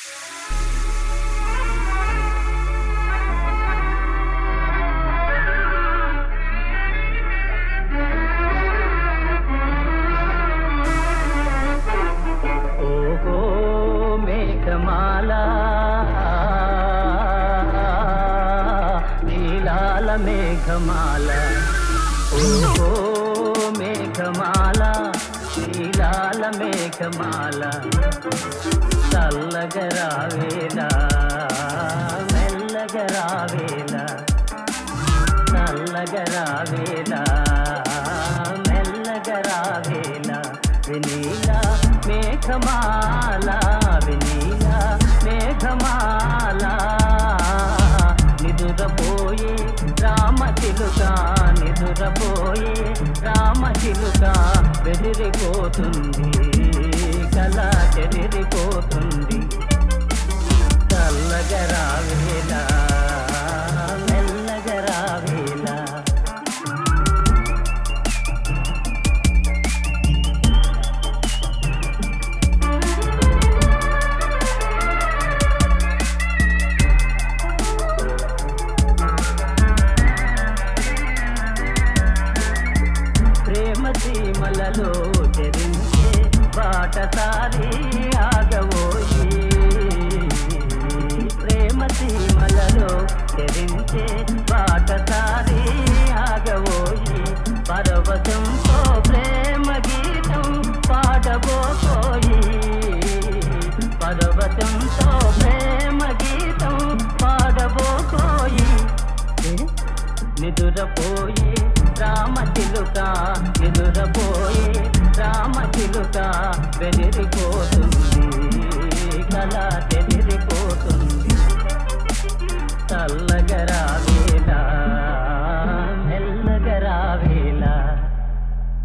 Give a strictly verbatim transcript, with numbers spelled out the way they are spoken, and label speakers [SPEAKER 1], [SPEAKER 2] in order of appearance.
[SPEAKER 1] ఓహో మేఘమాల నీలాల మేఘమాల ఓహో మేఘమాల నీలాల మేఘమాల చల్లగరావేలా మెల్లగరావేలా చల్లగరావేలా మెల్లగరావేలా వినీలా మేఘమాల వినీలా మేఘమాల నిదురపోయే రామచిలుక నిదురపోయే రామచిలుక బెదిరిపోతుంది కళ చెదిరిపోతుంది చల్లగరావేలా మెల్లగరావేలా ప్రేమ సీమలలో చెరించే బాటసారి ఆగవోయి ప్రేమ సీమలలో చెరించే బాటసారి ఆగవోయి పరవశంతో ప్రేమ గీతం పాడబోయి పరవశంతో ప్రేమ గీతం పాడబోయి నిదురపోయి రామచిలుక నిదురపోయి రామచిలుక బెదిరిపోతుంది కళ చెదిరిపోతుంది చల్లగరా